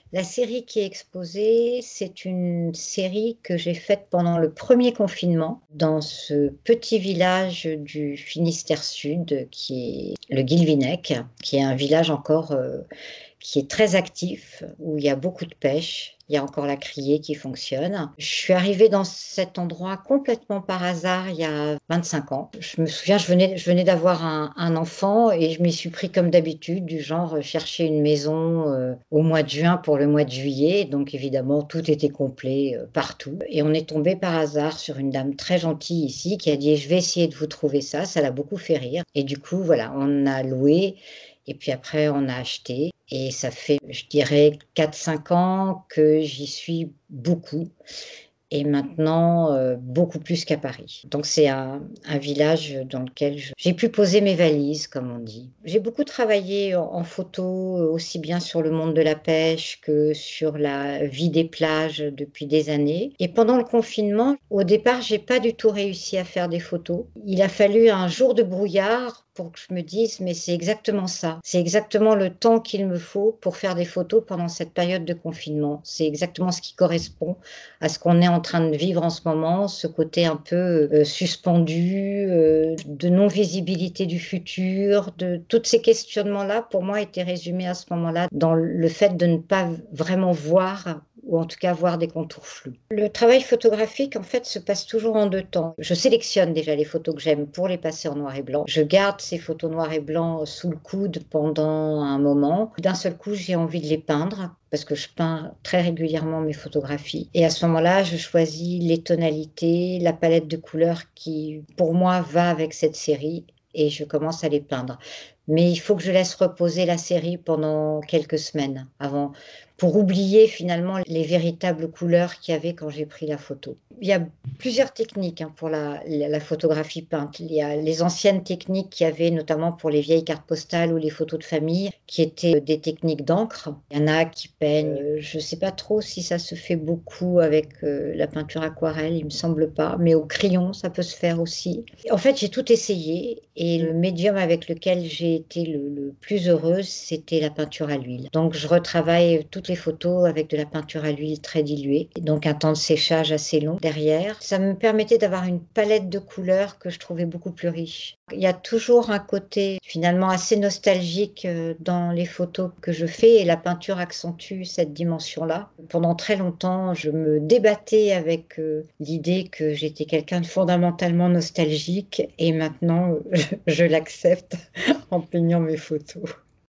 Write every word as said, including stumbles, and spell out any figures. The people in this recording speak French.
La série qui est exposée, c'est une série que j'ai faite pendant le premier confinement dans ce petit village du Finistère Sud qui est le Guilvinec, qui est un village encore euh, qui est très actif, où il y a beaucoup de pêche. Il y a encore la criée qui fonctionne. Je suis arrivée dans cet endroit complètement par hasard il y a vingt-cinq ans. Je me souviens, je venais, je venais d'avoir un, un enfant et je m'y suis pris comme d'habitude, du genre euh, chercher une maison euh, au mois de juin pour le mois de juillet. Donc évidemment, tout était complet euh, partout. Et on est tombé par hasard sur une dame très gentille ici qui a dit: «Je vais essayer de vous trouver ça». Ça l'a beaucoup fait rire. Et du coup, voilà, on a loué. Et puis après, on a acheté et ça fait, je dirais, quatre cinq ans que j'y suis beaucoup et maintenant euh, beaucoup plus qu'à Paris. Donc c'est un, un village dans lequel je- j'ai pu poser mes valises, comme on dit. J'ai beaucoup travaillé en, en photo, euh, aussi bien sur le monde de la pêche que sur la vie des plages depuis des années. Et pendant le confinement, au départ, j'ai pas du tout réussi à faire des photos. Il a fallu un jour de brouillard pour que je me dise, mais c'est exactement ça. C'est exactement le temps qu'il me faut pour faire des photos pendant cette période de confinement. C'est exactement ce qui correspond à ce qu'on est en train de vivre en ce moment, ce côté un peu euh, suspendu, euh, de non-visibilité du futur, de tous ces questionnements-là, pour moi, étaient résumés à ce moment-là dans le fait de ne pas vraiment voir, ou en tout cas voir des contours flous. Le travail photographique, en fait, se passe toujours en deux temps. Je sélectionne déjà les photos que j'aime pour les passer en noir et blanc. Je garde ces photos noir et blanc sous le coude pendant un moment. D'un seul coup, j'ai envie de les peindre parce que je peins très régulièrement mes photographies. Et à ce moment-là, je choisis les tonalités, la palette de couleurs qui, pour moi, va avec cette série et je commence à les peindre. Mais il faut que je laisse reposer la série pendant quelques semaines avant, pour oublier finalement les véritables couleurs qu'il y avait quand j'ai pris la photo. Il y a plusieurs techniques hein, pour la, la, la photographie peinte. Il y a les anciennes techniques qu'il y avait notamment pour les vieilles cartes postales ou les photos de famille, qui étaient des techniques d'encre. Il y en a qui peignent, euh, je ne sais pas trop si ça se fait beaucoup avec euh, la peinture aquarelle, il me semble pas, mais au crayon, ça peut se faire aussi. En fait, j'ai tout essayé et le médium avec lequel j'ai été le, le plus heureuse, c'était la peinture à l'huile. Donc, je retravaille toutes les photos avec de la peinture à l'huile très diluée, et donc un temps de séchage assez long derrière. Ça me permettait d'avoir une palette de couleurs que je trouvais beaucoup plus riche. Il y a toujours un côté finalement assez nostalgique euh, dans les photos que je fais et la peinture accentue cette dimension-là. Pendant très longtemps, je me débattais avec euh, l'idée que j'étais quelqu'un de fondamentalement nostalgique et maintenant, je, je l'accepte en peignant mes photos.